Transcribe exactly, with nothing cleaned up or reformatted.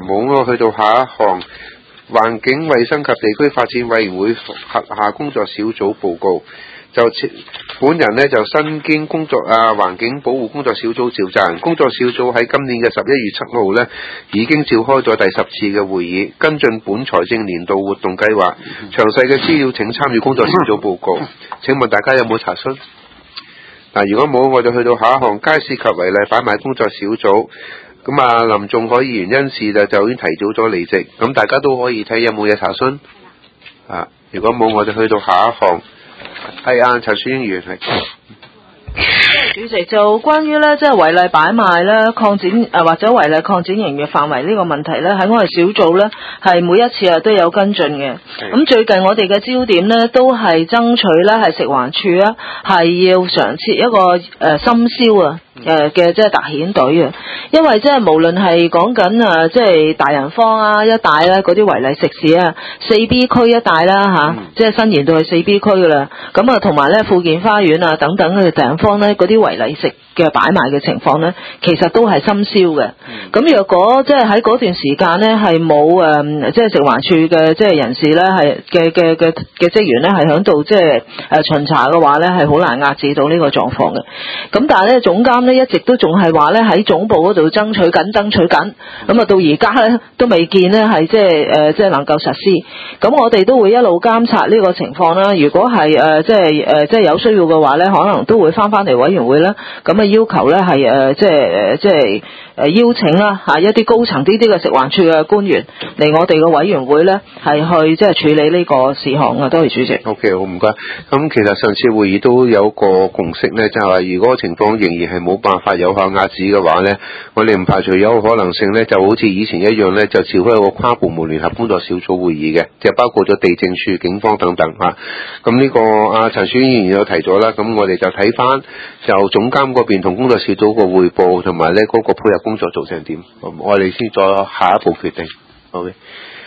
冇我去到下一項，環境衛生及地區發展委員會轄下工作小組報告。就本人呢，就身兼工作啊環境保護工作小組召集人，工作小組喺今年嘅十一月七號呢已經召開咗第十次嘅會議，跟進本財政年度活動計劃。詳細嘅資料請參與工作小組報告。請問大家有冇查詢？嗱，如果冇，我就去到下一項，街市及違例擺賣工作小組。咁啊，林仲海議員因事就就已經提早咗離席，咁大家都可以睇有冇嘢查詢。啊，如果冇，我就去到下一項。係啊，陳宣員係。 主席，就關於咧即係違例擺賣咧擴展誒、呃、或者違例擴展營業範圍呢個問題咧，喺我哋小組咧係每一次啊都有跟進嘅。咁最近我哋嘅焦點咧都係爭取咧係食環署啊係要常設一個誒、呃、深宵啊誒嘅即係特遣隊啊，因為即係無論係講緊啊即係大人坊啊一帶咧嗰啲違例食肆啊，四 B 區一帶啦吓，即係伸延到去四 B 區噶啦。咁啊同埋咧富健花園啊等等嘅地方咧嗰啲違例食嘅擺賣嘅情況咧，其實都係深宵嘅。咁、嗯、若果即係喺嗰段時間咧係冇誒即係食環署嘅即係人士咧係嘅嘅嘅嘅職員咧係響度即係誒巡查嘅話咧係好難壓制到呢個狀況嘅。咁但係咧總監咧一直都仲係話咧喺總部嗰度爭取緊爭取緊，咁啊到而家咧都未見咧係即係誒即係能夠實施。咁我哋都會一路監察呢個情況啦。如果係誒即係誒即係有需要嘅話咧，可能都會翻翻嚟委員會啦。咁啊要求咧係誒即係誒即係誒邀請啦嚇一啲高層啲啲嘅食環署嘅官員嚟我哋嘅委員會咧係去即係處理呢個事項啊。多謝主席。 OK， 好唔該。咁其實上次會議都有個共識咧，就係話如果情況仍然係冇辦法有效壓止嘅話咧，我哋唔排除有可能性咧，就好似以前一樣咧，就召開一個跨部門聯合工作小組會議嘅，即係包括咗地政處、警方等等嚇。咁呢個阿陳宣議員有提咗啦，咁我哋就睇翻就總監嗰邊同工作小組個彙報同埋咧嗰個配合工作做成點，我哋先再下一步決定。好嘅。